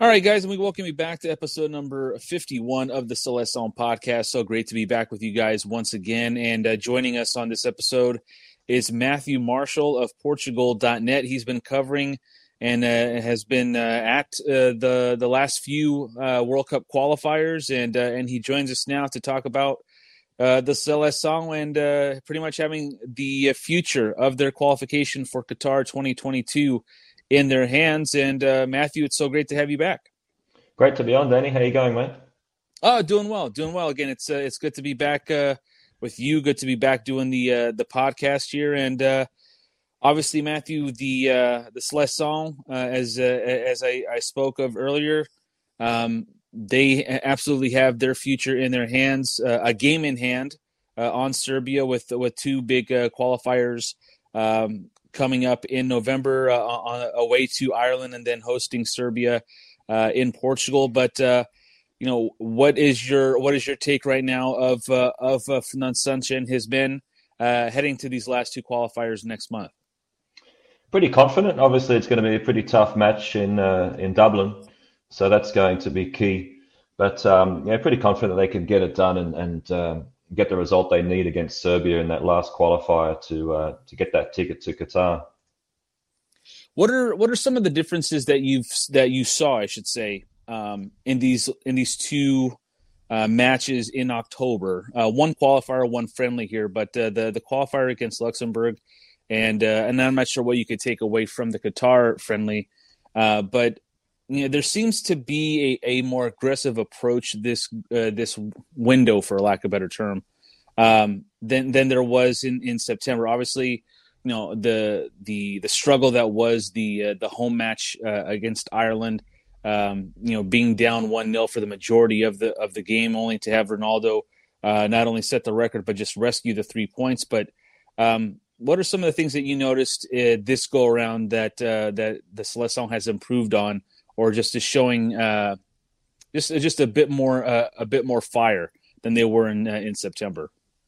All right, guys, and we welcome you back to episode number 51 of the Celestone podcast. So great to be back with you guys once again. And joining us on this episode is Matthew Marshall of Portugal.net. He's been covering and has been at the last few World Cup qualifiers, and he joins us now to talk about the Celestão and pretty much having the future of their qualification for Qatar 2022 in their hands. And Matthew, it's so great to have you back. Great to be on, Danny. How you going, mate? Oh, doing well. Again, it's good to be back with you. Good to be back doing the podcast here. And obviously, Matthew, the Celestão, as I spoke of earlier, they absolutely have their future in their hands. A game in hand on Serbia with two big qualifiers. Coming up in November away to Ireland and then hosting Serbia in Portugal. But what is your take right now of Fernando Santos and his men heading to these last two qualifiers next month? Pretty confident. Obviously, it's going to be a pretty tough match in Dublin, so that's going to be key. But pretty confident that they can get it done and get the result they need against Serbia in that last qualifier to get that ticket to Qatar. What are some of the differences that you saw, I should say, in these two matches in October? One qualifier, one friendly here, but the qualifier against Luxembourg, and I'm not sure what you could take away from the Qatar friendly, but there seems to be a more aggressive approach this window, for lack of a better term, than there was in September. Obviously, the struggle that was the home match against Ireland, being down 1-0 for the majority of the game, only to have Ronaldo not only set the record but just rescue the 3 points. But what are some of the things that you noticed this go around that the Celestão has improved on, or just is showing just a bit more fire than they were in September?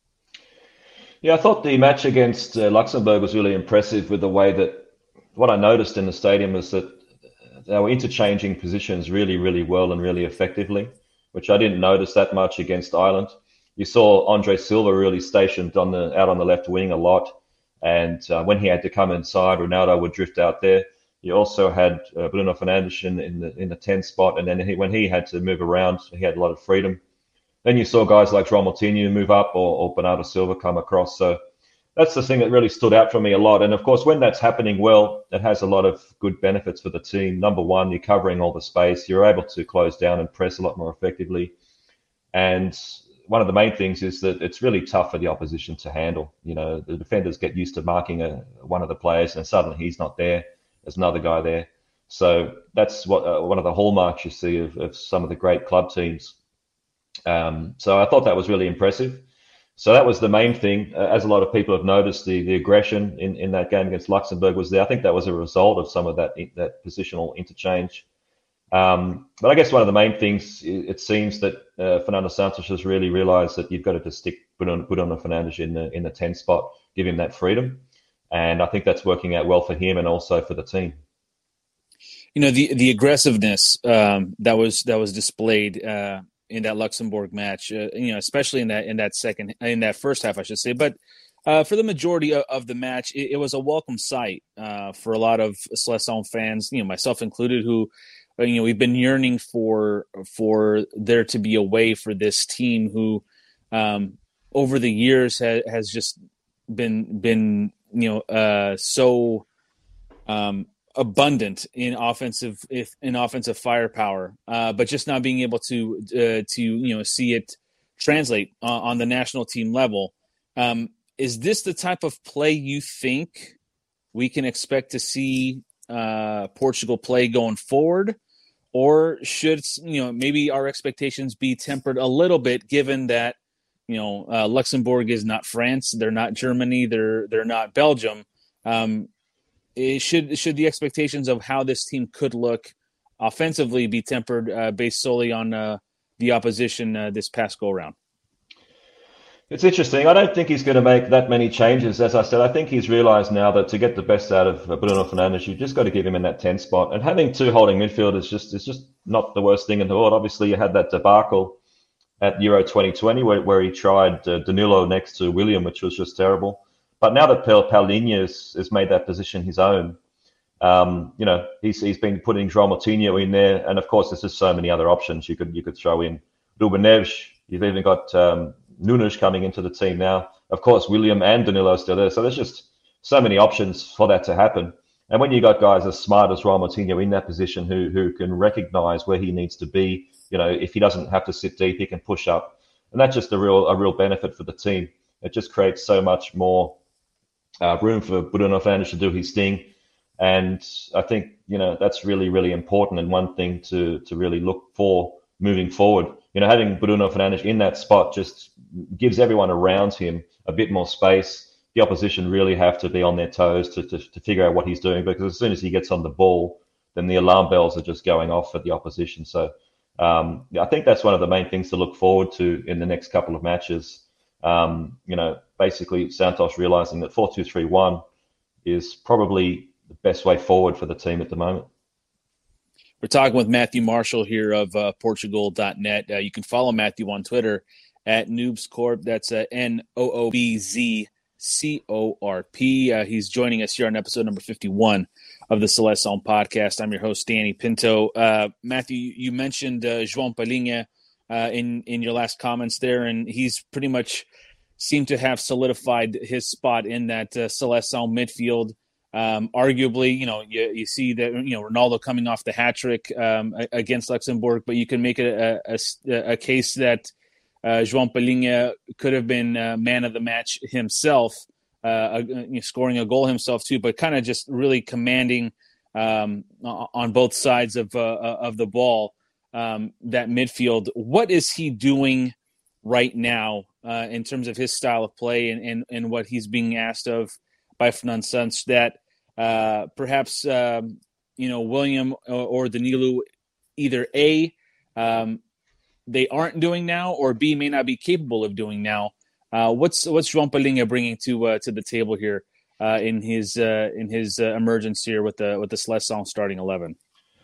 Yeah, I thought the match against Luxembourg was really impressive with the way that what I noticed in the stadium is that they were interchanging positions really, really well and really effectively, which I didn't notice that much against Ireland. You saw Andre Silva really stationed out on the left wing a lot, and when he had to come inside, Ronaldo would drift out there. You also had Bruno Fernandes in the 10 spot, and then when he had to move around, he had a lot of freedom. Then you saw guys like João Moutinho move up or Bernardo Silva come across. So that's the thing that really stood out for me a lot. And of course, when that's happening well, it has a lot of good benefits for the team. Number one, you're covering all the space. You're able to close down and press a lot more effectively. And one of the main things is that it's really tough for the opposition to handle. The defenders get used to marking one of the players, and suddenly he's not there. There's another guy there. So that's what one of the hallmarks you see of some of the great club teams. So I thought that was really impressive. So that was the main thing. As a lot of people have noticed, the aggression in that game against Luxembourg was there. I think that was a result of some of that positional interchange. But I guess one of the main things, it seems that Fernando Santos has really realised that you've got to just stick Bruno Fernandes in the 10 spot, give him that freedom. And I think that's working out well for him and also for the team. The aggressiveness that was displayed in that Luxembourg match, especially in that first half, I should say. But for the majority of the match, it was a welcome sight for a lot of Celestão fans, myself included, who we've been yearning for there to be a way for this team who over the years has just been so abundant in offensive firepower, but just not being able to see it translate on the national team level. Is this the type of play you think we can expect to see Portugal play going forward, or should maybe our expectations be tempered a little bit, given that Luxembourg is not France, they're not Germany, they're not Belgium. Should the expectations of how this team could look offensively be tempered based solely on the opposition this past go around? It's interesting. I don't think he's going to make that many changes. As I said, I think he's realised now that to get the best out of Bruno Fernandes, you've just got to give him in that 10 spot. And having two holding midfielders is just not the worst thing in the world. Obviously, you had that debacle at Euro 2020 where he tried Danilo next to William, which was just terrible. But now that Paulinho has made that position his own, he's been putting João Moutinho in there, and of course, there's just so many other options you could throw in. Ruben Neves, you've even got Nunes coming into the team now. Of course, William and Danilo are still there, so there's just so many options for that to happen. And when you got guys as smart as João Moutinho in that position who can recognise where he needs to be, if he doesn't have to sit deep, he can push up, and that's just a real benefit for the team. It just creates so much more room for Bruno Fernandes to do his thing. And I think, that's really, really important and one thing to really look for moving forward. Having Bruno Fernandes in that spot just gives everyone around him a bit more space. The opposition really have to be on their toes to figure out what he's doing, because as soon as he gets on the ball, then the alarm bells are just going off for the opposition. So I think that's one of the main things to look forward to in the next couple of matches. Basically Santos realizing that 4-2-3-1 is probably the best way forward for the team at the moment. We're talking with Matthew Marshall here of Portugal.net. You can follow Matthew on Twitter at NoobsCorp. That's NoobzCorp. He's joining us here on episode number 51 of the Celeste Sound podcast. I'm your host, Danny Pinto. Matthew, you mentioned João Palhinha in your last comments there, and he's pretty much seemed to have solidified his spot in that Celeste Sound midfield. Arguably, you see that Ronaldo coming off the hat trick against Luxembourg, but you can make it a case that João Palhinha could have been man of the match himself, scoring a goal himself too, but kind of just really commanding on both sides of the ball, that midfield. What is he doing right now in terms of his style of play and what he's being asked of by Fernando Santos that perhaps William or Danilo either A, they aren't doing now, or B, may not be capable of doing now? What's João Palhinha bringing to the table here in his emergence here with the Celeste Sound starting 11?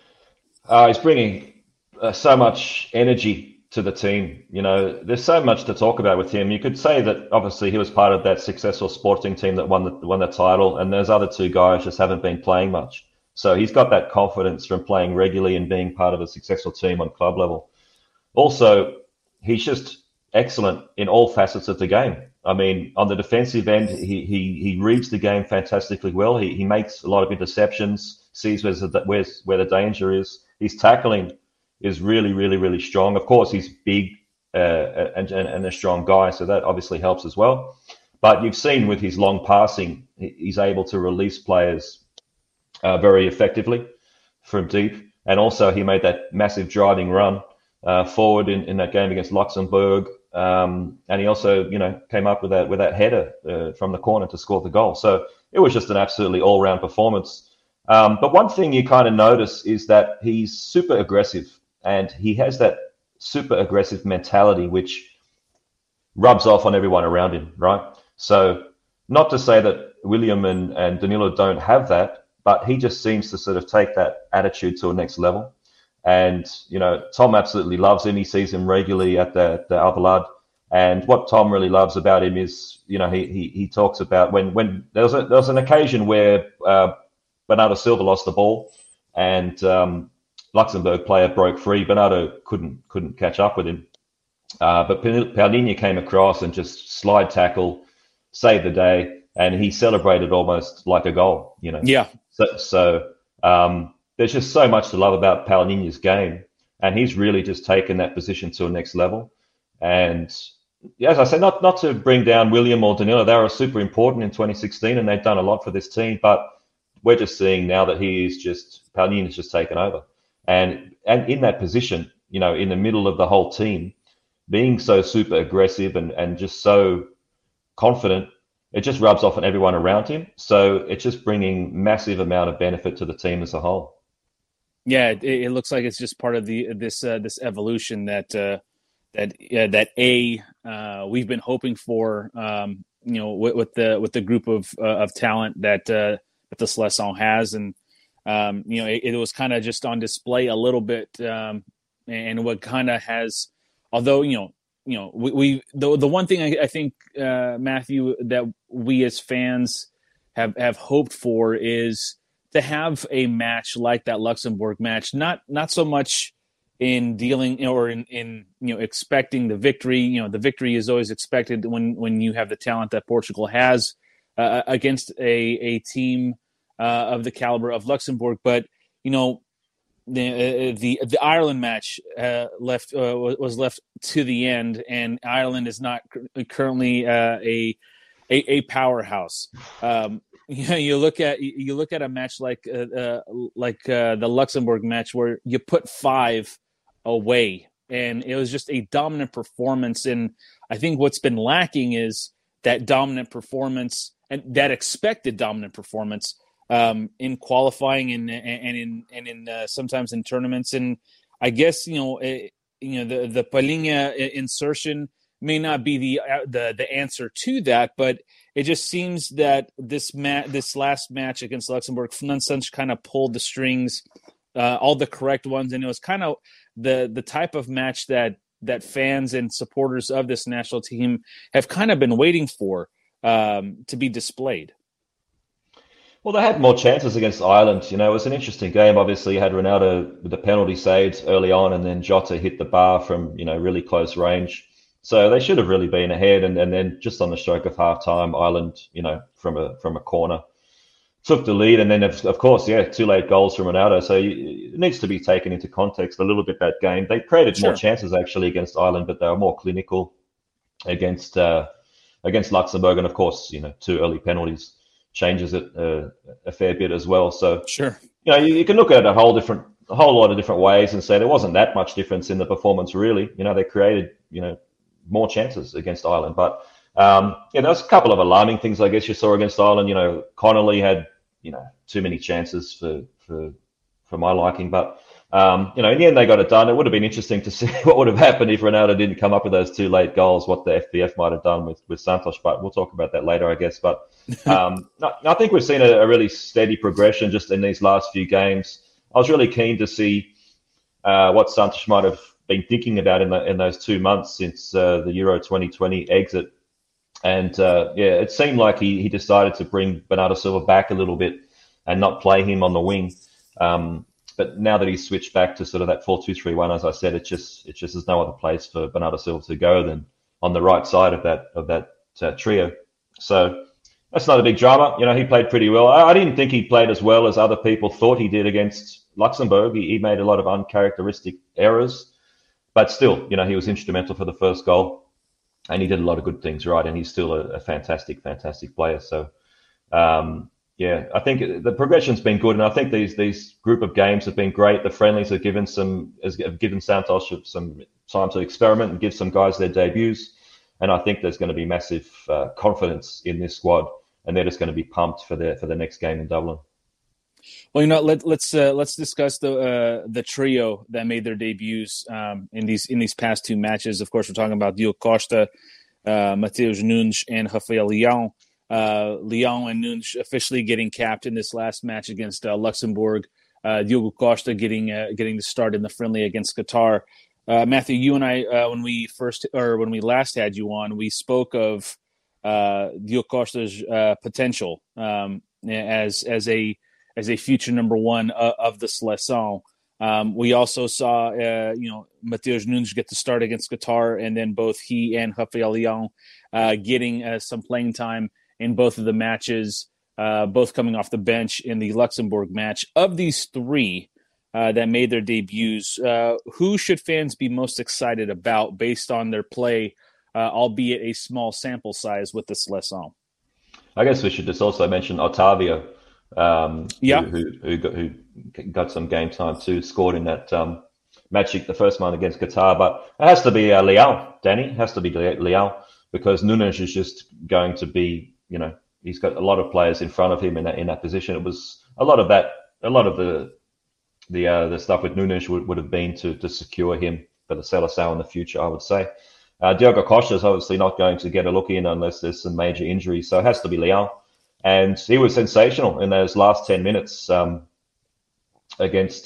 He's bringing so much energy to the team. There's so much to talk about with him. You could say that obviously he was part of that successful Sporting team that won the title, and those other two guys just haven't been playing much. So he's got that confidence from playing regularly and being part of a successful team on club level. Also, he's just excellent in all facets of the game. I mean, on the defensive end, he reads the game fantastically well. He makes a lot of interceptions, sees where the danger is. His tackling is really, really, really strong. Of course, he's big and a strong guy, so that obviously helps as well. But you've seen with his long passing, he's able to release players very effectively from deep. And also, he made that massive driving run forward in that game against Luxembourg. And he also, came up with that header from the corner to score the goal. So it was just an absolutely all-round performance. But one thing you kind of notice is that he's super aggressive. And he has that super aggressive mentality, which rubs off on everyone around him, right? So not to say that William and Danilo don't have that, but he just seems to sort of take that attitude to a next level. And, Tom absolutely loves him. He sees him regularly at the Alvalade. And what Tom really loves about him is, he talks about when there was an occasion where Bernardo Silva lost the ball and Luxembourg player broke free. Bernardo couldn't catch up with him. But Paulinho came across and just slide tackle, saved the day, and he celebrated almost like a goal, Yeah. So there's just so much to love about Paulinho's game, and he's really just taken that position to a next level. And as I said, not to bring down William or Danilo, they were super important in 2016, and they've done a lot for this team, but we're just seeing now that Paulinho's just taken over. And in that position, in the middle of the whole team, being so super aggressive and just so confident, it just rubs off on everyone around him. So it's just bringing massive amount of benefit to the team as a whole. Yeah, it looks like it's just part of this evolution that we've been hoping for. With the group of talent that the Seleção has, and it was kind of just on display a little bit, and what kind of has, although we the one thing I think, Matthew, that we as fans have hoped for is to have a match like that Luxembourg match, not so much in dealing or in expecting the victory. The victory is always expected when you have the talent that Portugal has against a team of the caliber of Luxembourg. But the Ireland match was left to the end, and Ireland is not currently a powerhouse. You look at a match like the Luxembourg match where you put 5 away, and it was just a dominant performance. And I think what's been lacking is that dominant performance and that expected dominant performance in qualifying and in sometimes in tournaments. And I guess the Palhinha insertion may not be the answer to that, but it just seems that this last match against Luxembourg, Fernando Santos kind of pulled the strings, all the correct ones, and it was kind of the type of match that fans and supporters of this national team have kind of been waiting for to be displayed. Well, they had more chances against Ireland. It was an interesting game. Obviously, you had Ronaldo with the penalty saved early on, and then Jota hit the bar from really close range. So they should have really been ahead, and then just on the stroke of half time, Ireland, from a corner, took the lead, and then of course, 2 late goals from Ronaldo. So it needs to be taken into context a little bit, that game. They created more chances actually against Ireland, but they were more clinical against Luxembourg, and of course, 2 early penalties changes it a fair bit as well. So you can look at it a whole lot of different ways and say there wasn't that much difference in the performance really. They created more chances against Ireland, but there was a couple of alarming things I guess you saw against Ireland. Connolly had too many chances for my liking, but in the end they got it done. It would have been interesting to see what would have happened if Ronaldo didn't come up with those 2 late goals, what the FBF might have done with Santos, but we'll talk about that later, I guess. But I think we've seen a really steady progression just in these last few games. I was really keen to see what Santos might have been thinking about in those 2 months since the Euro 2020 exit. And it seemed like he decided to bring Bernardo Silva back a little bit and not play him on the wing. But now that he's switched back to sort of that 4-2-3-1, as I said, it just there's no other place for Bernardo Silva to go than on the right side of that trio. So that's not a big drama. He played pretty well. I didn't think he played as well as other people thought he did against Luxembourg. He made a lot of uncharacteristic errors, but still, he was instrumental for the first goal, and he did a lot of good things right. And he's still a fantastic, fantastic player. So. I think the progression's been good, and I think these group of games have been great. The friendlies have given Santos some time to experiment and give some guys their debuts, and I think there's going to be massive confidence in this squad, and they're just going to be pumped for the next game in Dublin. Well, let's discuss the trio that made their debuts in these past 2 matches. Of course, we're talking about Diogo Costa, Mateus Nunes, and Rafael Leão. Leão and Nunes officially getting capped in this last match against Luxembourg. Diogo Costa getting the start in the friendly against Qatar. Matthew, you and I, when we last had you on, we spoke of Diogo Costa's potential as a future number 1 of the Seleção. We also saw Mateus Nunes get the start against Qatar, and then both he and Rafael Leão getting some playing time in both of the matches, both coming off the bench in the Luxembourg match. Of these 3 that made their debuts, who should fans be most excited about based on their play, albeit a small sample size with the Seleção? I guess we should just also mention Otavio, who got some game time too, scored in that match, the first one against Qatar. But it has to be Leão, Danny. It has to be Leão, because Nunes is just going to be, he's got a lot of players in front of him in that position. It was a lot of the stuff with Nunes would have been to secure him for the Seleção in the future, I would say. Diogo Costa is obviously not going to get a look in unless there's some major injuries, so it has to be Leão. And he was sensational in those last 10 minutes against.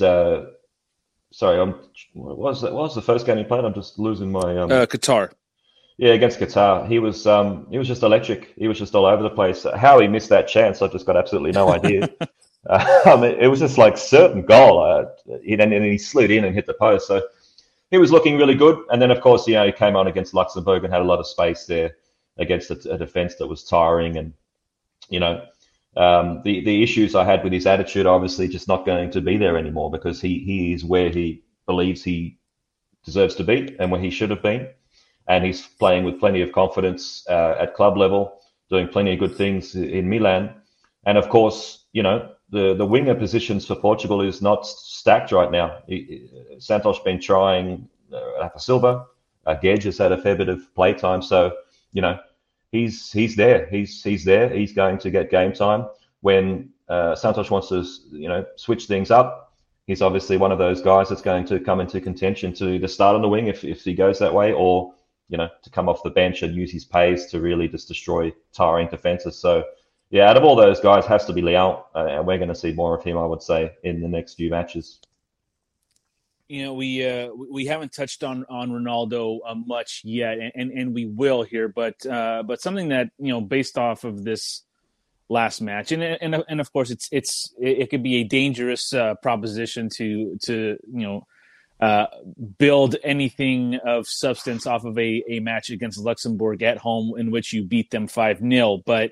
What was the first game he played? I'm just losing my. Qatar. Yeah, against Qatar, he was just electric. He was just all over the place. How he missed that chance, I just got absolutely no idea. It was just like certain goal, and he slid in and hit the post. So he was looking really good. And then, of course, he came on against Luxembourg and had a lot of space there against a defense that was tiring. And the issues I had with his attitude are obviously just not going to be there anymore, because he is where he believes he deserves to be and where he should have been. And he's playing with plenty of confidence at club level, doing plenty of good things in Milan. And of course, the winger positions for Portugal is not stacked right now. Santos been trying Rafa Silva. Guedes has had a fair bit of play time. So, he's there. He's there. He's going to get game time. When Santos wants to, switch things up, he's obviously one of those guys that's going to come into contention to either start on the wing if he goes that way, or to come off the bench and use his pace to really just destroy tiring defenses. So, yeah, out of all those guys, has to be Leão, and we're going to see more of him, I would say, in the next few matches. We haven't touched on Ronaldo much yet, and we will here, but something that based off of this last match, and of course it could be a dangerous proposition to build anything of substance off of a match against Luxembourg at home in which you beat them 5-0. But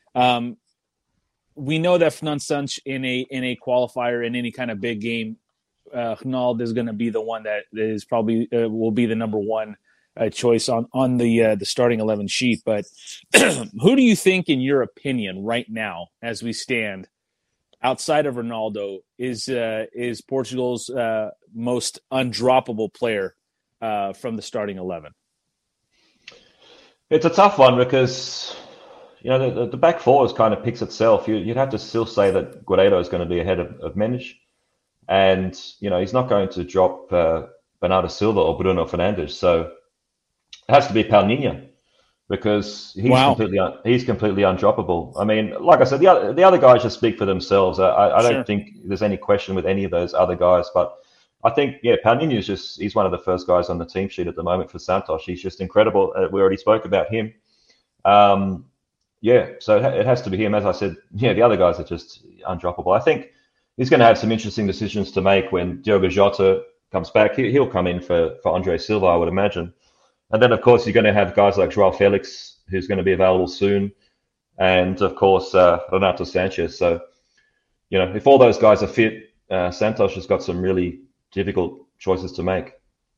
we know that Fernando Santos in a qualifier in any kind of big game, Ronaldo is going to be the one that is probably will be the number one choice on the starting 11 sheet. But who do you think, in your opinion, right now as we stand, outside of Ronaldo, is Portugal's most undroppable player from the starting 11? It's a tough one because the back four kind of picks itself. You'd have to still say that Guerreiro is going to be ahead of Mendes, and he's not going to drop Bernardo Silva or Bruno Fernandes. So it has to be Palhinha, because he's completely undroppable. I mean, like I said, the other guys just speak for themselves. I don't think there's any question with any of those other guys, but I think, Palhinha he's one of the first guys on the team sheet at the moment for Santos. He's just incredible. We already spoke about him. So it has to be him. As I said, the other guys are just undroppable. I think he's going to have some interesting decisions to make when Diogo Jota comes back. He'll come in for Andre Silva, I would imagine. And then, of course, you're going to have guys like João Felix, who's going to be available soon. And, of course, Renato Sanchez. So, if all those guys are fit, Santos has got some really difficult choices to make.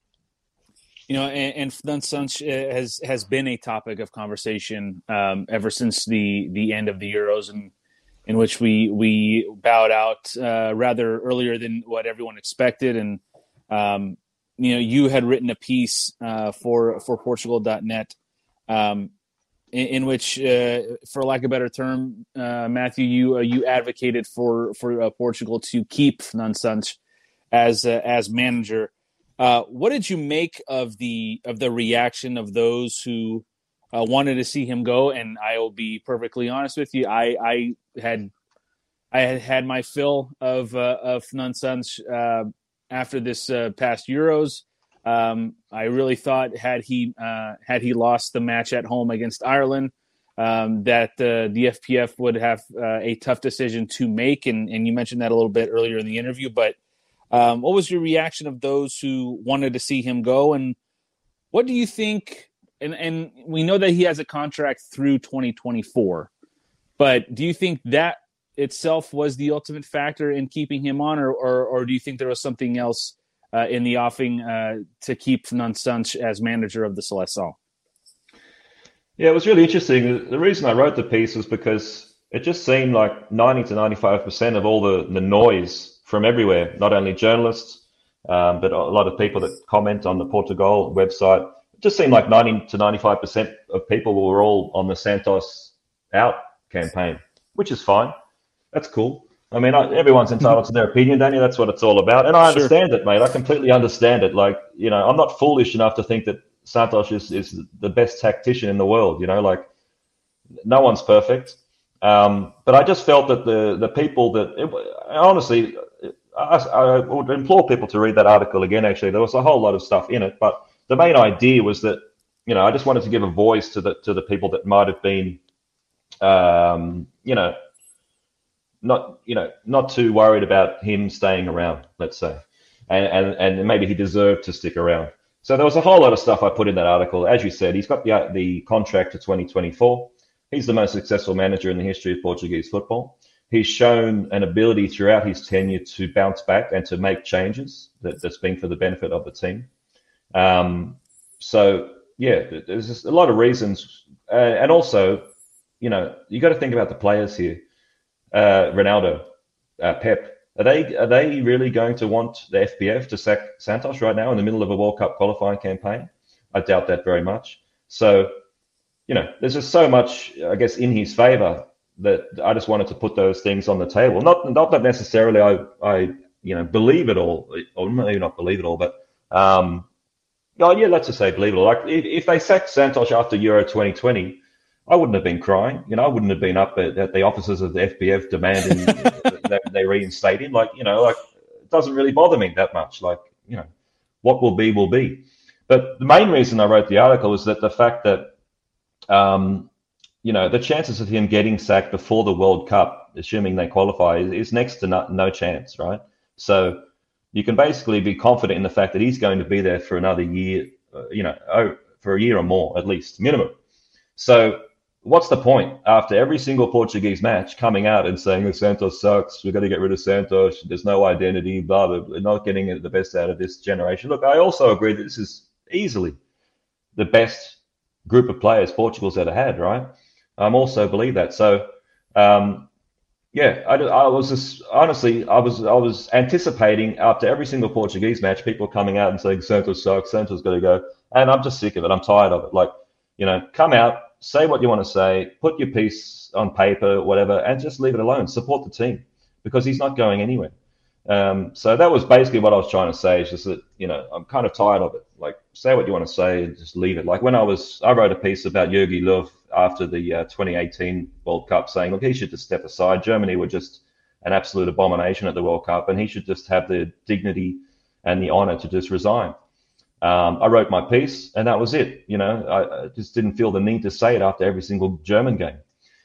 And Fernando Santos has been a topic of conversation ever since the end of the Euros, and in which we bowed out rather earlier than what everyone expected. And you had written a piece for Portugal.net in which, for lack of a better term, Matthew, you advocated for Portugal to keep Fernando Santos as manager. What did you make of the reaction of those who wanted to see him go? And I will be perfectly honest with you, I had my fill of Fernando Santos after this past Euros. I really thought had he lost the match at home against Ireland, that the FPF would have a tough decision to make, and you mentioned that a little bit earlier in the interview. But what was your reaction of those who wanted to see him go, and what do you think? And we know that he has a contract through 2024, but do you think that itself was the ultimate factor in keeping him on, or do you think there was something else in the offing to keep Fernando Santos as manager of the Seleção? Yeah, it was really interesting. The reason I wrote the piece was because it just seemed like 90 to 95% of all the noise from everywhere, not only journalists, but a lot of people that comment on the Portugal website. It just seemed like 90 to 95% of people were all on the Santos out campaign, which is fine. That's cool. I mean, everyone's entitled to their opinion, Danny. That's what it's all about. And I Sure. understand it, mate. I completely understand it. Like, I'm not foolish enough to think that Santos is the best tactician in the world. Like, no one's perfect. But I just felt that the people honestly, I would implore people to read that article again. Actually, there was a whole lot of stuff in it, but the main idea was that I just wanted to give a voice to the people that might have been, not too worried about him staying around, let's say, and maybe he deserved to stick around. So there was a whole lot of stuff I put in that article. As you said, he's got the contract to 2024. He's the most successful manager in the history of Portuguese football. He's shown an ability throughout his tenure to bounce back and to make changes that's been for the benefit of the team. So yeah, there's just a lot of reasons, and also, you got to think about the players here. Ronaldo, Pep. Are they really going to want the FPF to sack Santos right now in the middle of a World Cup qualifying campaign? I doubt that very much. So, there's just so much, I guess, in his favour that I just wanted to put those things on the table. Not that necessarily I believe it all, or maybe not believe it all, but let's just say believe it all. Like if they sacked Santos after Euro 2020. I wouldn't have been crying. I wouldn't have been up at the offices of the FPF demanding that they reinstate him. It doesn't really bother me that much. What will be, will be. But the main reason I wrote the article is that the fact that, the chances of him getting sacked before the World Cup, assuming they qualify, is next to no chance, right? So you can basically be confident in the fact that he's going to be there for another year, for a year or more, at least, minimum. So what's the point after every single Portuguese match coming out and saying Santos sucks, we've got to get rid of Santos, there's no identity, blah, blah, blah, not getting the best out of this generation. Look, I also agree that this is easily the best group of players Portugal's ever had, right? I also believe that. So, I was just, honestly, I was anticipating after every single Portuguese match, people coming out and saying Santos sucks, Santos got to go. And I'm just sick of it. I'm tired of it. Come out, say what you want to say, put your piece on paper, whatever, and just leave it alone. Support the team because he's not going anywhere. So that was basically what I was trying to say. Is just that I'm kind of tired of it. Say what you want to say and just leave it. When I wrote a piece about Jogi Löw after the 2018 World Cup, saying, look, he should just step aside. Germany were just an absolute abomination at the World Cup, and he should just have the dignity and the honour to just resign. I wrote my piece, and that was it. I just didn't feel the need to say it after every single German game.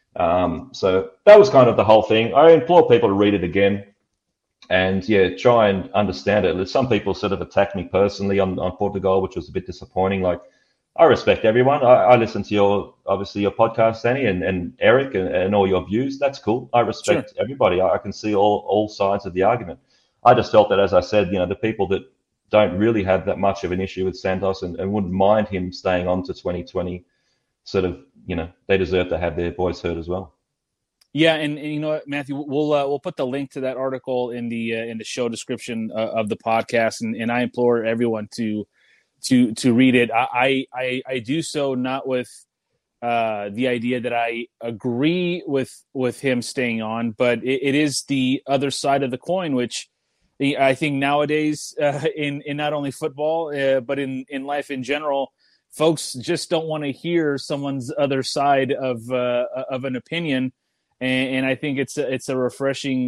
So that was kind of the whole thing. I implore people to read it again and, try and understand it. Some people sort of attacked me personally on Portugal, which was a bit disappointing. I respect everyone. I listen to your podcast, Danny, and Eric, and all your views. That's cool. I respect everybody. I can see all sides of the argument. I just felt that, as I said, the people that don't really have that much of an issue with Santos and wouldn't mind him staying on to 2020, sort of, they deserve to have their voice heard as well. Yeah, and you know what, Matthew, we'll put the link to that article in the show description of the podcast, and I implore everyone to read it. I do so not with the idea that I agree with him staying on, but it is the other side of the coin, which I think nowadays in not only football but in life in general, folks just don't want to hear someone's other side of an opinion. And I think it's a refreshing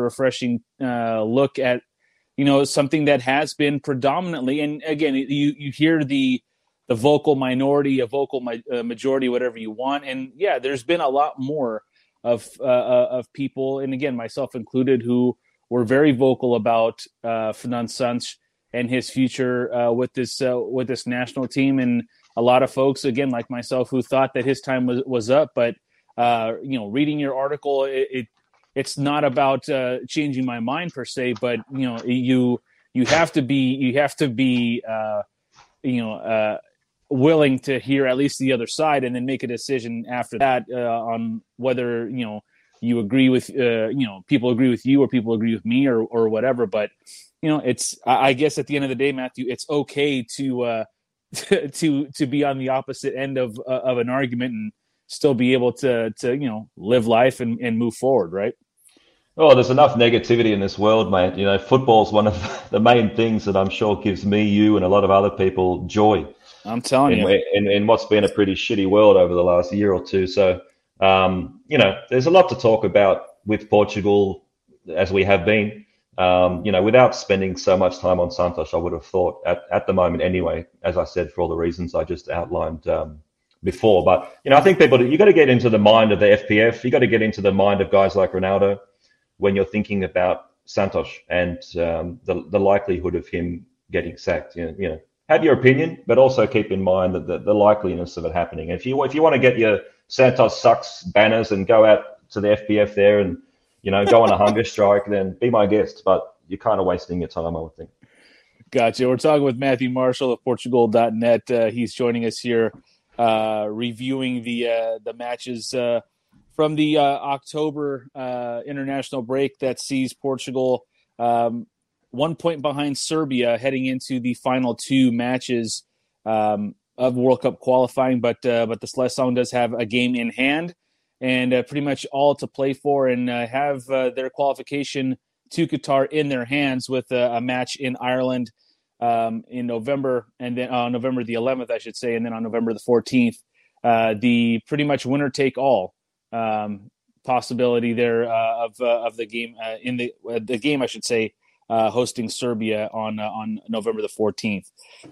look at something that has been predominantly, and again you hear the vocal minority, a vocal majority, whatever you want, and there's been a lot more of people, and again myself included, who were very vocal about Fernando Santos and his future with this national team, and a lot of folks, again like myself, who thought that his time was up, but. Reading your article, it's not about changing my mind per se, but you have to be willing to hear at least the other side, and then make a decision after that on whether you agree with people agree with you or people agree with me or whatever. But it's, I guess at the end of the day, Matthew, it's okay to be on the opposite end of an argument and still be able to live life and move forward, right? Oh, there's enough negativity in this world, mate. You know, football's one of the main things that I'm sure gives me, you, and a lot of other people joy I'm telling you. in what's been a pretty shitty world over the last year or two. So, you know, there's a lot to talk about with Portugal, as we have been. You know, without spending so much time on Santos, I would have thought at the moment anyway, as I said, for all the reasons I just outlined before. But, you know, I think you got to get into the mind of the FPF. You got to get into the mind of guys like Ronaldo when you're thinking about Santos and the likelihood of him getting sacked. You know, have your opinion, but also keep in mind that the likeliness of it happening. If you want to get your Santos sucks banners and go out to the FPF there and, you know, go on a hunger strike, then be my guest. But you're kind of wasting your time, I would think. Gotcha. We're talking with Matthew Marshall of Portugal.net. He's joining us here, reviewing the matches from the October international break that sees Portugal 1 point behind Serbia heading into the final two matches of World Cup qualifying. But the Seleção does have a game in hand and pretty much all to play for, and have their qualification to Qatar in their hands with a match in Ireland in November, and then on November the 11th, I should say, and then on November the 14th, the pretty much winner take all possibility there of the game in the game, I should say, hosting Serbia on November the 14th.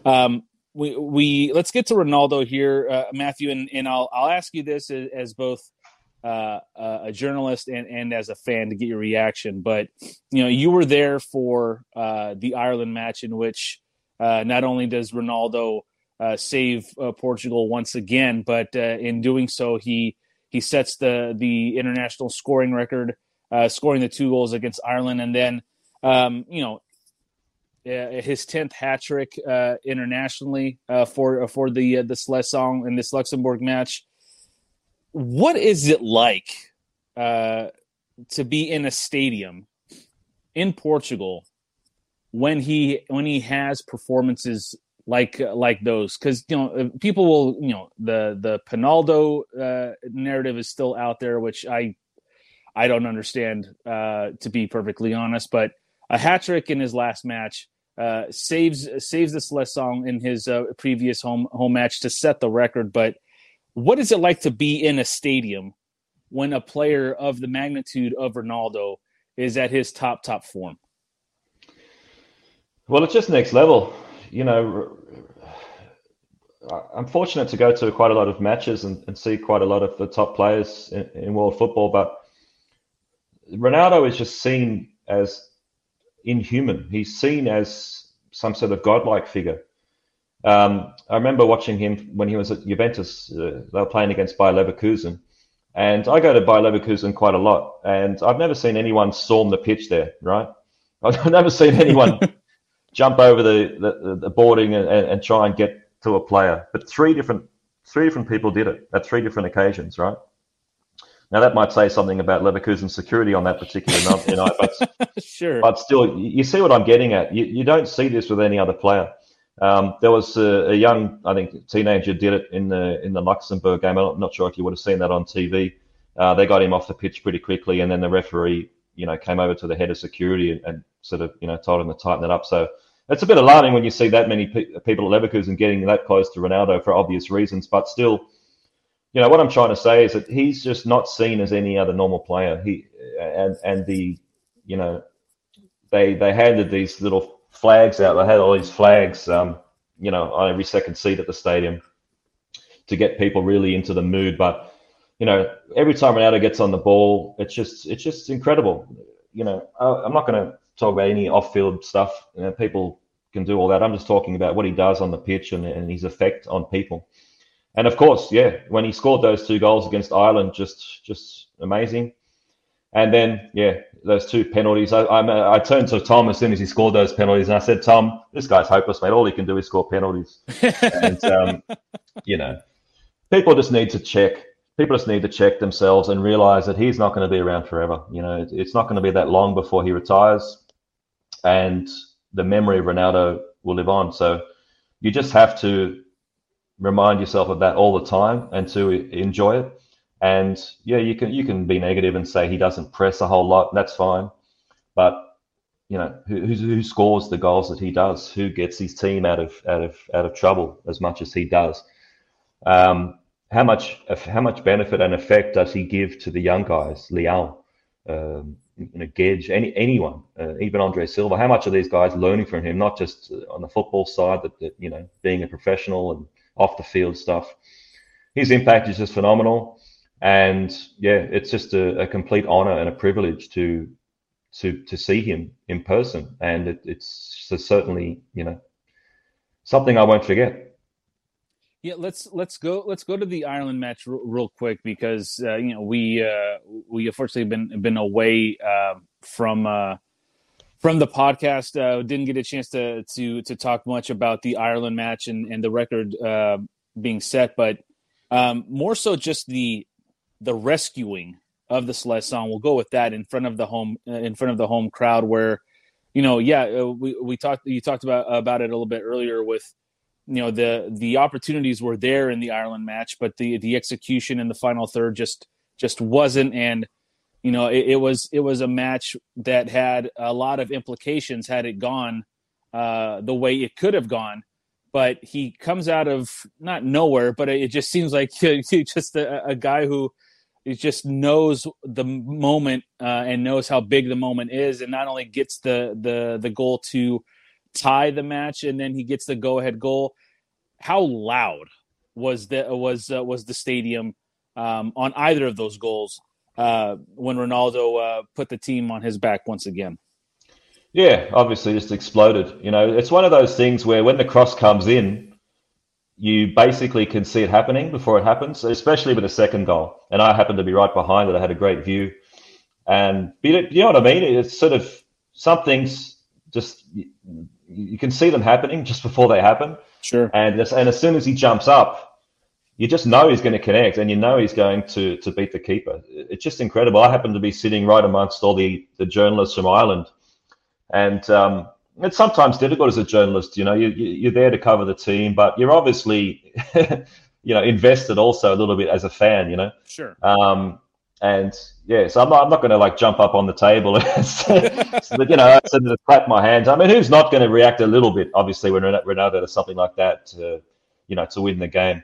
We let's get to Ronaldo here, Matthew, and I'll ask you this as both a journalist and as a fan to get your reaction. But you know, you were there for the Ireland match in which not only does Ronaldo save Portugal once again, but in doing so, he sets the international scoring record, scoring the 2 goals against Ireland, and then you know, his 10th hat trick internationally for the Seleção in this Luxembourg match. What is it like to be in a stadium in Portugal when he has performances like those? Because, you know, people will, you know, the Pinaldo narrative is still out there, which I don't understand, to be perfectly honest. But a hat trick in his last match saves the Seleção in his previous home match to set the record. But what is it like to be in a stadium when a player of the magnitude of Ronaldo is at his top form? Well, it's just next level. You know, I'm fortunate to go to quite a lot of matches and see quite a lot of the top players in world football, but Ronaldo is just seen as inhuman. He's seen as some sort of godlike figure. I remember watching him when he was at Juventus. They were playing against Bayer Leverkusen. And I go to Bayer Leverkusen quite a lot. And I've never seen anyone storm the pitch there, right? I've never seen anyone jump over the boarding and try and get to a player. But three different people did it at 3 different occasions, right? Now, that might say something about Leverkusen's security on that particular night, but, sure. But still, you see what I'm getting at. You don't see this with any other player. There was a young, I think, teenager did it in the Luxembourg game. I'm not sure if you would have seen that on TV. They got him off the pitch pretty quickly, and then the referee, you know, came over to the head of security and sort of, you know, told him to tighten it up. So it's a bit alarming when you see that many people at Leverkusen getting that close to Ronaldo for obvious reasons. But still, you know, what I'm trying to say is that he's just not seen as any other normal player. You know, they handed these little flags out. They had all these flags, you know, on every second seat at the stadium to get people really into the mood. But, you know, every time Ronaldo gets on the ball, it's just incredible. You know, I'm not going to talk about any off-field stuff. You know, people can do all that. I'm just talking about what he does on the pitch and his effect on people. And of course, yeah, when he scored those 2 goals against Ireland, just amazing. And then, yeah, those 2 penalties. I turned to Tom as soon as he scored those penalties, and I said, Tom, this guy's hopeless, mate. All he can do is score penalties. And, you know, people just need to check. People just need to check themselves and realize that he's not going to be around forever. You know, it's not going to be that long before he retires, and the memory of Ronaldo will live on. So you just have to remind yourself of that all the time and to enjoy it. And yeah, you can be negative and say he doesn't press a whole lot, and that's fine. But who scores the goals that he does? Who gets his team out of trouble as much as he does? Um, how much benefit and effect does he give to the young guys? Leão, Gedge, anyone, even Andre Silva. How much are these guys learning from him? Not just on the football side, but being a professional and off the field stuff. His impact is just phenomenal, and yeah, it's just a complete honor and a privilege to see him in person, and it's certainly something I won't forget. Yeah, let's go to the Ireland match real quick because we unfortunately been away from the podcast. Didn't get a chance to talk much about the Ireland match and the record being set, but more so just the rescuing of the Seleção. We'll go with that in front of the home crowd where we talked you talked about it a little bit earlier with the opportunities were there in the Ireland match, but the execution in the final third just wasn't. And it was a match that had a lot of implications had it gone the way it could have gone. But he comes out of not nowhere, but it just seems like he's just a guy who just knows the moment and knows how big the moment is, and not only gets the goal to tie the match, and then he gets the go-ahead goal. How loud was the stadium on either of those goals when Ronaldo put the team on his back once again? Yeah, obviously just exploded. It's one of those things where when the cross comes in, you basically can see it happening before it happens, especially with the second goal. And I happened to be right behind it. I had a great view. And you know what I mean? It's sort of some things just you can see them happening just before they happen. Sure. And as soon as he jumps up, you just know he's going to connect, and he's going to beat the keeper. It's just incredible. I happen to be sitting right amongst all the journalists from Ireland, and it's sometimes difficult as a journalist. You're there to cover the team, but you're obviously invested also a little bit as a fan. Sure. And yeah, so I'm not going to jump up on the table and sort of clap my hands. I mean, who's not going to react a little bit? Obviously, when Ronaldo does something like that to win the game.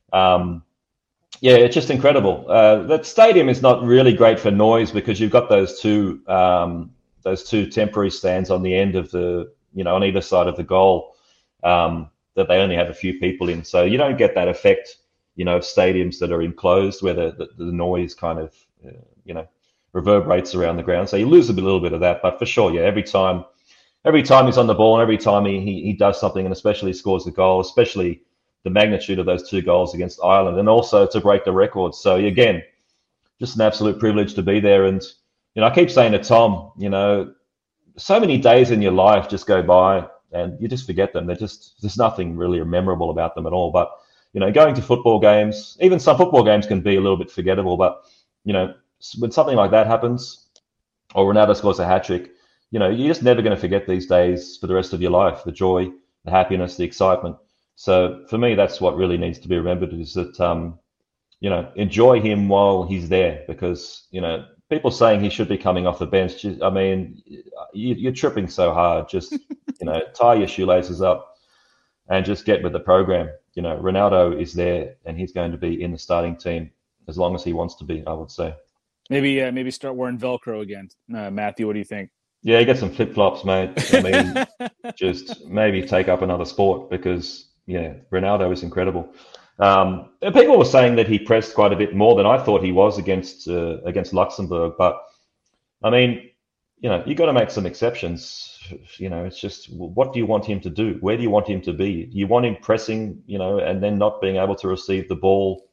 Yeah, it's just incredible. That stadium is not really great for noise because you've got those two temporary stands on the end of on either side of the goal that they only have a few people in, so you don't get that effect. Of stadiums that are enclosed where the noise kind of, reverberates around the ground. So you lose a little bit of that, but for sure, yeah, every time he's on the ball and every time he does something, and especially scores a goal, especially the magnitude of those two goals against Ireland, and also to break the record. So again, just an absolute privilege to be there. And, I keep saying to Tom, so many days in your life just go by and you just forget them. There's nothing really memorable about them at all. But going to football games, even some football games can be a little bit forgettable, but, when something like that happens, or Ronaldo scores a hat-trick, you're just never going to forget these days for the rest of your life, the joy, the happiness, the excitement. So for me, that's what really needs to be remembered is that, enjoy him while he's there because, people saying he should be coming off the bench, I mean, you're tripping so hard, just, tie your shoelaces up and just get with the program. Ronaldo is there and he's going to be in the starting team as long as he wants to be, I would say. Maybe start wearing Velcro again. Matthew, what do you think? Yeah, get some flip-flops, mate. I mean, just maybe take up another sport because, Ronaldo is incredible. People were saying that he pressed quite a bit more than I thought he was against Luxembourg. But, I mean, you got to make some exceptions. It's just, what do you want him to do? Where do you want him to be? You want him pressing, and then not being able to receive the ball,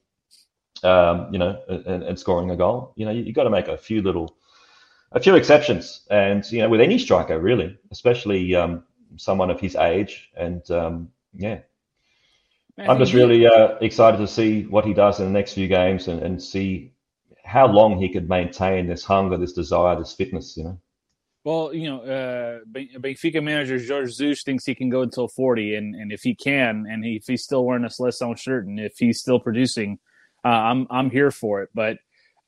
and scoring a goal. You got to make a few exceptions. And, with any striker, really, especially someone of his age. And, yeah. I'm just really excited to see what he does in the next few games and see how long he could maintain this hunger, this desire, this fitness, Well, Benfica manager Jorge Jesus thinks he can go until 40, and if he can, and if he's still wearing a Seleção shirt, and if he's still producing, I'm here for it. But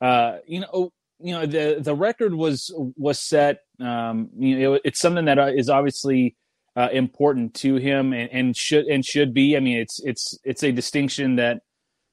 the record was set. It's something that is obviously important to him and should be. I mean, it's a distinction that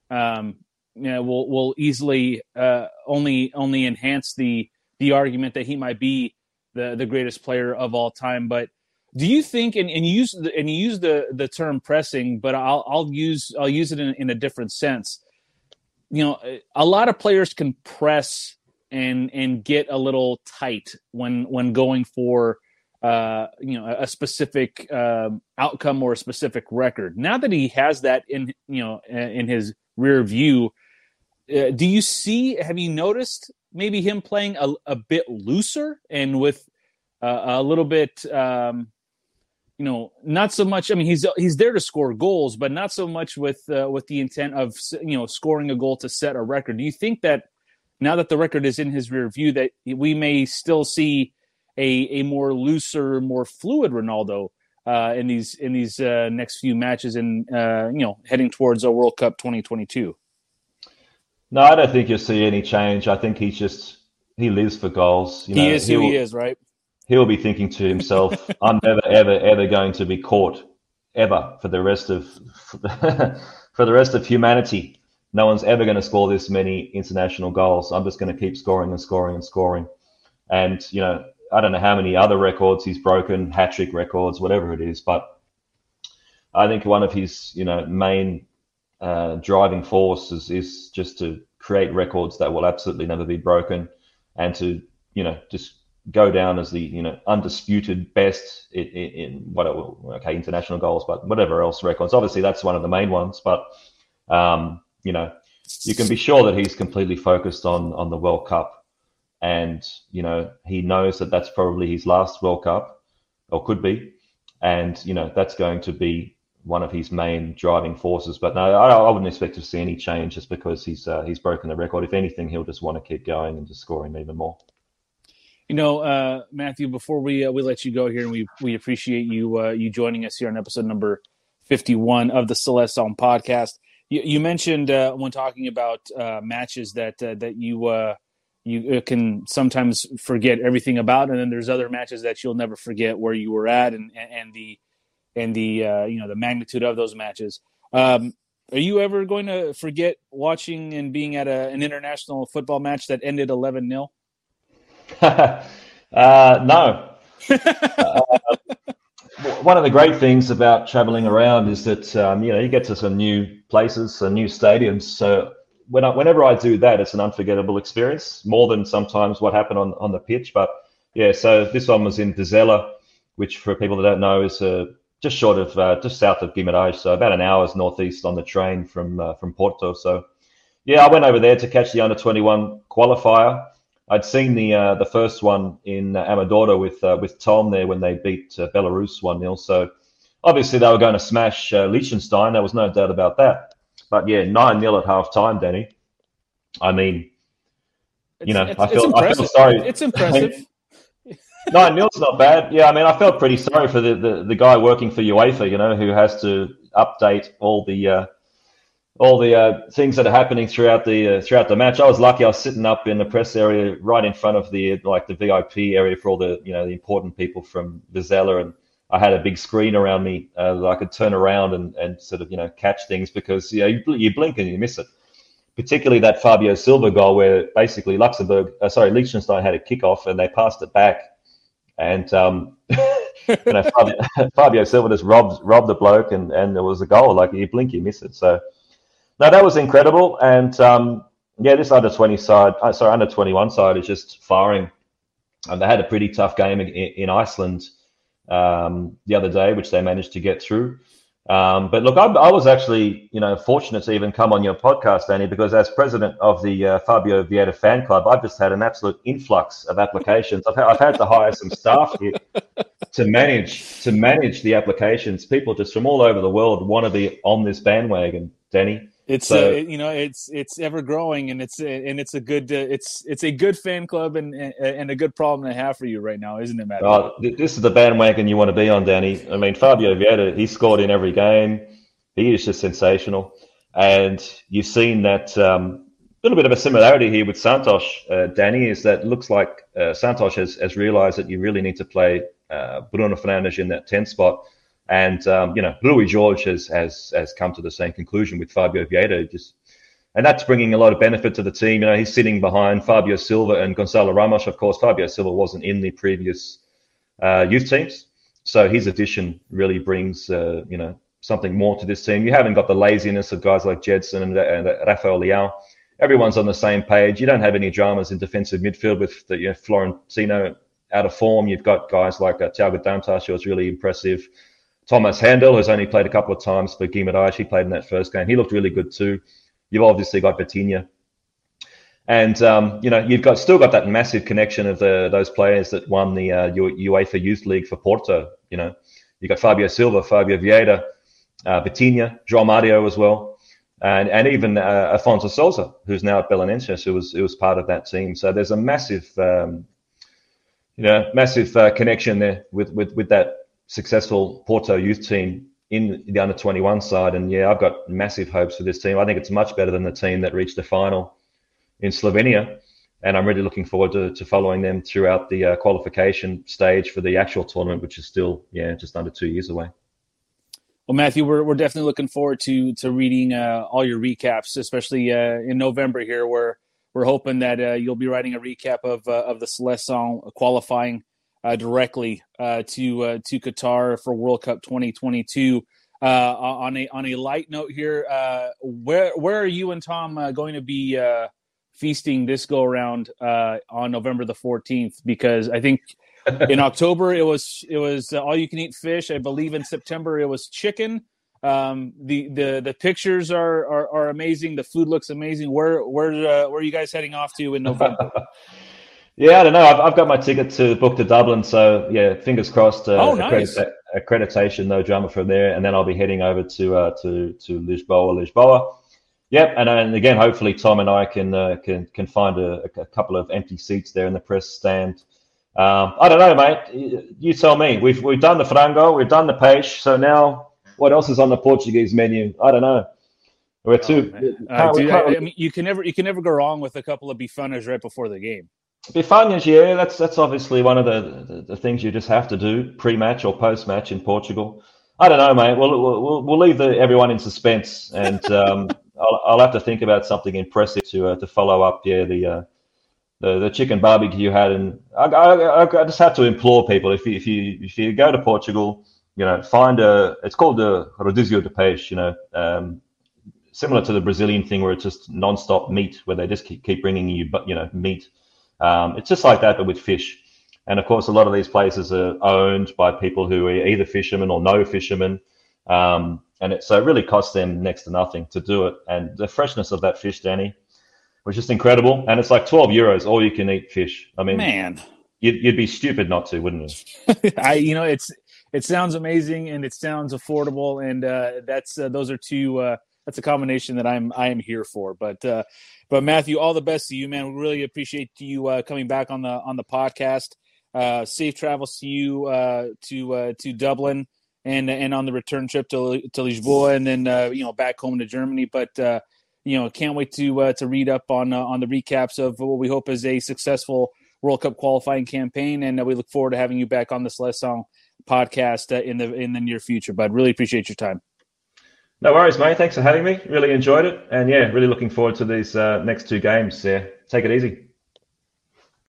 will easily only enhance the argument that he might be the greatest player of all time. But do you think, and you use the term pressing, but I'll use it in a different sense. A lot of players can press and get a little tight when going for a specific outcome or a specific record. Now that he has that in his rear view, have you noticed maybe him playing a bit looser and with a little bit, not so much. I mean, he's there to score goals, but not so much with the intent of scoring a goal to set a record. Do you think that now that the record is in his rear view, that we may still see a more looser, more fluid Ronaldo in these next few matches and heading towards a World Cup 2022? No, I don't think you'll see any change. I think he lives for goals. He is who he is, right? He'll be thinking to himself, I'm never, ever, ever going to be caught, ever, for the rest of humanity. No one's ever going to score this many international goals. I'm just going to keep scoring and scoring and scoring. And, I don't know how many other records he's broken, hat-trick records, whatever it is. But I think one of his, main driving forces is just to create records that will absolutely never be broken and to, just go down as the undisputed best in international goals, but whatever else records. Obviously, that's one of the main ones. But you can be sure that he's completely focused on the World Cup, and he knows that that's probably his last World Cup, or could be, and that's going to be one of his main driving forces. But no, I wouldn't expect to see any change just because he's broken the record. If anything, he'll just want to keep going and just scoring even more. Matthew, before we let you go here, and we appreciate you joining us here on episode number 51 of the Celeste Zone podcast. You mentioned when talking about matches that you can sometimes forget everything about, and then there's other matches that you'll never forget where you were at and the the magnitude of those matches. Are you ever going to forget watching and being at an international football match that ended 11-0? No. One of the great things about traveling around is that you get to some new places, some new stadiums. So whenever I do that, it's an unforgettable experience, more than sometimes what happened on the pitch. But yeah, so this one was in Vizela, which for people that don't know is just south of Guimarães, so about an hour's northeast on the train from Porto. So yeah, I went over there to catch the under-21 qualifier. I'd seen the first one in Amadora with Tom there when they beat Belarus 1-0. So obviously they were going to smash Liechtenstein. There was no doubt about that. But yeah, 9-0 at half time, Danny. I mean, I feel sorry. It's impressive. 9-0's not bad. Yeah, I mean, I felt pretty sorry for the guy working for UEFA, who has to update all the things that are happening throughout the match. I was lucky. I was sitting up in the press area right in front of the VIP area for all the the important people from Vizela, and I had a big screen around me that I could turn around and sort of catch things, because you blink and you miss it. Particularly that Fabio Silva goal where basically Liechtenstein had a kickoff and they passed it back, and Fabio Silva just robbed the bloke and there was a goal. Like, you blink, you miss it. So. No, that was incredible, and this under-21 side is just firing. And they had a pretty tough game in Iceland the other day, which they managed to get through. But look, I was actually fortunate to even come on your podcast, Danny, because as president of the Fabio Vieira fan club, I've just had an absolute influx of applications. I've had to hire some staff here to manage the applications. People just from all over the world want to be on this bandwagon, Danny. It's it's ever growing, and it's a good fan club and a good problem to have for you right now, isn't it, Matt? This is the bandwagon you want to be on, Danny. I mean, Fabio Vieira, he scored in every game. He is just sensational. And you've seen that little bit of a similarity here with Santos, Danny, is that it looks like Santos has realized that you really need to play Bruno Fernandes in that 10 spot. And, Rui Jorge has come to the same conclusion with Fabio Vieira. And that's bringing a lot of benefit to the team. He's sitting behind Fabio Silva and Gonçalo Ramos. Of course, Fabio Silva wasn't in the previous youth teams. So his addition really brings, something more to this team. You haven't got the laziness of guys like Jedson and Rafael Leao. Everyone's on the same page. You don't have any dramas in defensive midfield with Florentino out of form. You've got guys like Thiago Dantas, who was really impressive. Thomas Handel, who's only played a couple of times for Guimarães. He played in that first game. He looked really good too. You've obviously got Vitinha. And, you've still got that massive connection of those players that won the UEFA Youth League for Porto. You've got Fabio Silva, Fabio Vieira, Vitinha, João Mario as well, and even Afonso Sousa, who's now at Belenenses, who was part of that team. So there's a massive connection there with that successful Porto youth team in the under-21 side. And I've got massive hopes for this team. I think it's much better than the team that reached the final in Slovenia. And I'm really looking forward to following them throughout the qualification stage for the actual tournament, which is still, just under 2 years away. Well, Matthew, we're definitely looking forward to reading all your recaps, especially in November here, where we're hoping that you'll be writing a recap of the Seleção qualifying directly to Qatar for World Cup 2022. On a light note here, where are you and Tom going to be feasting this go around on November the 14th? Because I think in October it was all you can eat fish. I believe in September it was chicken. The pictures are amazing. The food looks amazing. Where are you guys heading off to in November? I don't know. I've got my ticket to book to Dublin, so fingers crossed. Nice. Accreditation, no drama from there, and then I'll be heading over to Lisboa. Yep, and again, hopefully Tom and I can find a couple of empty seats there in the press stand. I don't know, mate. You tell me. We've done the frango, we've done the peixe, so now what else is on the Portuguese menu? I don't know. We're I mean, you can never go wrong with a couple of bifanas right before the game. Bifanas, that's obviously one of the things you just have to do pre-match or post-match in Portugal. I don't know, mate. We'll leave everyone in suspense, and I'll have to think about something impressive to follow up. The chicken barbecue you had, and I just have to implore people, if you go to Portugal, find it's called the rodízio de peixe, similar to the Brazilian thing where it's just non-stop meat, where they just keep bringing you meat. It's just like that, but with fish. And of course, a lot of these places are owned by people who are either fishermen or no fishermen. So it really costs them next to nothing to do it. And the freshness of that fish, Danny, was just incredible. And it's like €12, all you can eat fish. I mean, man, you'd be stupid not to, wouldn't you? It sounds amazing and it sounds affordable. And those are two, that's a combination that I am here for. But Matthew, all the best to you, man. We really appreciate you coming back on the podcast. Safe travels to you to Dublin and on the return trip to Lisboa, and then back home to Germany. But can't wait to read up on the recaps of what we hope is a successful World Cup qualifying campaign, and we look forward to having you back on the Seleção podcast in the near future. But really appreciate your time. No worries, mate. Thanks for having me. Really enjoyed it, and really looking forward to these next two games. Take it easy.